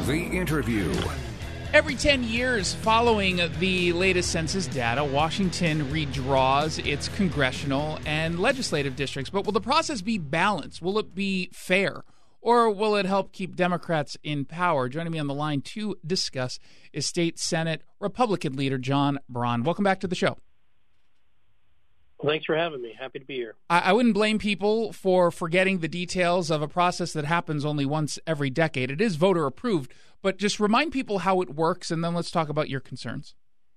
The Interview. Every 10 years following the latest census data, Washington redraws its congressional and legislative districts. But will the process be balanced? Will it be fair? Or will it help keep Democrats in power? Joining me on the line to discuss is State Senate Republican leader John Braun. Welcome back to the show. Well, thanks for having me. Happy to be here. I wouldn't blame people for forgetting the details of a process that happens only once every decade. It is voter approved, but just remind people how it works, and then let's talk about your concerns.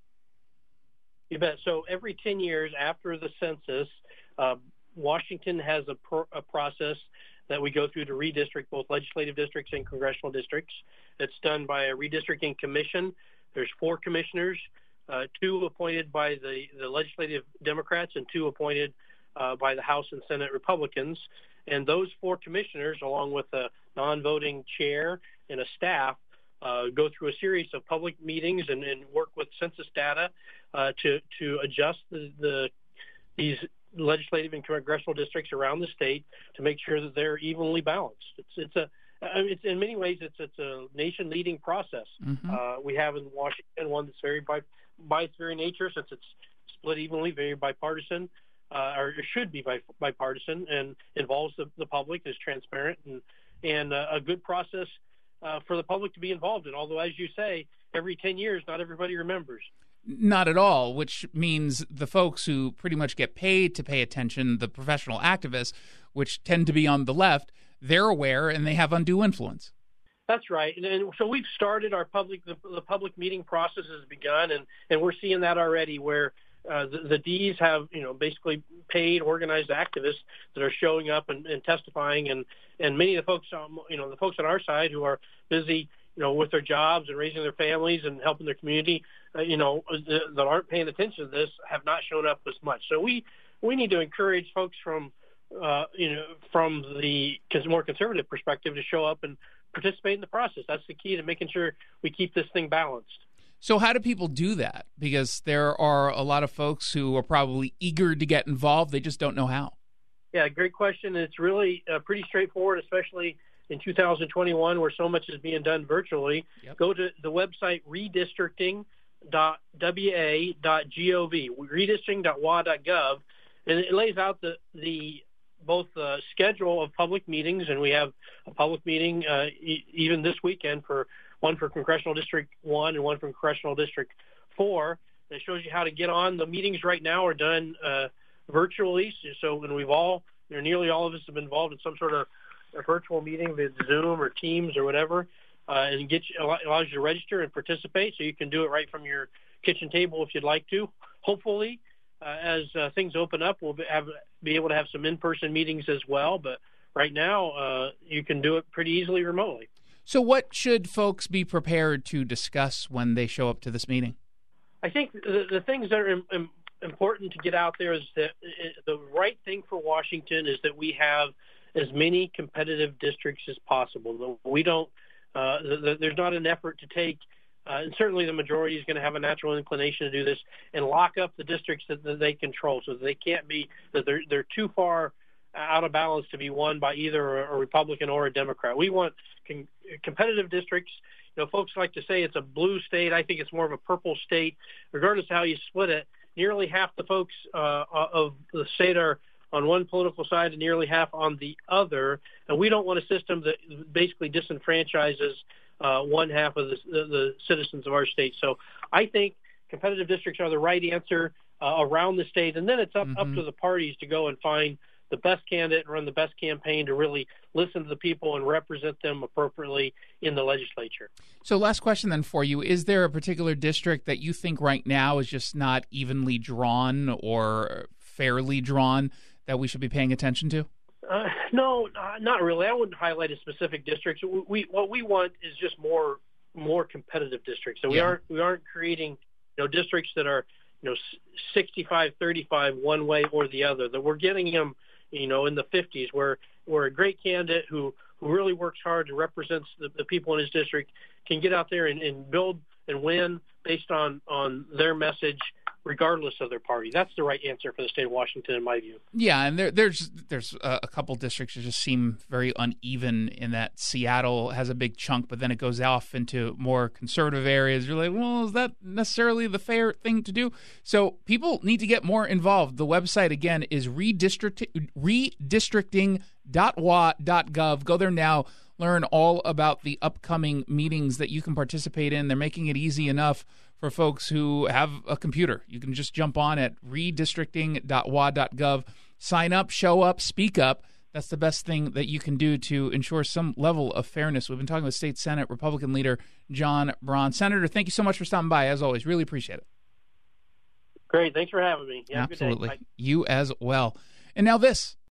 You bet. So every 10 years after the census, Washington has a process that we go through to redistrict both legislative districts and congressional districts. It's done by a redistricting commission. There's 4 commissioners. 2 appointed by the legislative Democrats and 2 appointed by the House and Senate Republicans. And those 4 commissioners, along with a non-voting chair and a staff, go through a series of public meetings and work with census data to adjust these legislative and congressional districts around the state to make sure that they're evenly balanced. It's in many ways it's a nation-leading process. Mm-hmm. We have in Washington one that's very by its very nature, since it's split evenly, very bipartisan, or it should be bipartisan, and involves the public, is transparent, and a good process for the public to be involved in. Although, as you say, every 10 years, not everybody remembers. Not at all, which means the folks who pretty much get paid to pay attention, the professional activists, which tend to be on the left, they're aware and they have undue influence. That's right. And so we've started the public meeting process has begun, and we're seeing that already where the Ds have, basically paid organized activists that are showing up and testifying, and many of the folks, the folks on our side who are busy, with their jobs and raising their families and helping their community, that aren't paying attention to this have not shown up as much. So we need to encourage folks from the more conservative perspective to show up and participate in the process. That's the key to making sure we keep this thing balanced. So how do people do that? Because there are a lot of folks who are probably eager to get involved. They just don't know how. Yeah, great question. It's really pretty straightforward, especially in 2021 where so much is being done virtually. Yep. Go to the website redistricting.wa.gov, redistricting.wa.gov, and it lays out both the schedule of public meetings, and we have a public meeting even this weekend one for Congressional District 1 and one for Congressional District 4. That shows you how to get on. The meetings right now are done virtually, so and nearly all of us have been involved in some sort of a virtual meeting via Zoom or Teams or whatever, and allows you to register and participate, so you can do it right from your kitchen table if you'd like to. Hopefully, as things open up, we'll be able to have some in-person meetings as well. But right now, you can do it pretty easily remotely. So what should folks be prepared to discuss when they show up to this meeting? I think the things that are important to get out there is that the right thing for Washington is that we have as many competitive districts as possible. We don't. There's not an effort to take. And certainly the majority is going to have a natural inclination to do this and lock up the districts that they control, so that they can't be, that they're too far out of balance to be won by either a Republican or a Democrat. We want competitive districts. Folks like to say it's a blue state. I think it's more of a purple state. Regardless of how you split it, nearly half the folks of the state are on one political side and nearly half on the other. And we don't want a system that basically disenfranchises one half of the citizens of our state. So I think competitive districts are the right answer around the state. And then it's up to the parties to go and find the best candidate and run the best campaign to really listen to the people and represent them appropriately in the legislature. So last question then for you. Is there a particular district that you think right now is just not evenly drawn or fairly drawn that we should be paying attention to? No, not really. I wouldn't highlight a specific district. What we want is just more competitive districts. So we aren't creating districts that are 65-35 one way or the other. That we're getting them in the 50s where a great candidate who really works hard and represents the people in his district can get out there and build and win based on their message regardless of their party. That's the right answer for the state of Washington, in my view. Yeah, and there's a couple districts that just seem very uneven in that Seattle has a big chunk, but then it goes off into more conservative areas. You're like, well, is that necessarily the fair thing to do? So people need to get more involved. The website, again, is redistricting.wa.gov. Go there now. Learn all about the upcoming meetings that you can participate in. They're making it easy enough for folks who have a computer. You can just jump on at redistricting.wa.gov, sign up, show up, speak up. That's the best thing that you can do to ensure some level of fairness. We've been talking with State Senate Republican leader John Braun. Senator, thank you so much for stopping by. As always, really appreciate it. Great. Thanks for having me. Absolutely. You as well. And now this.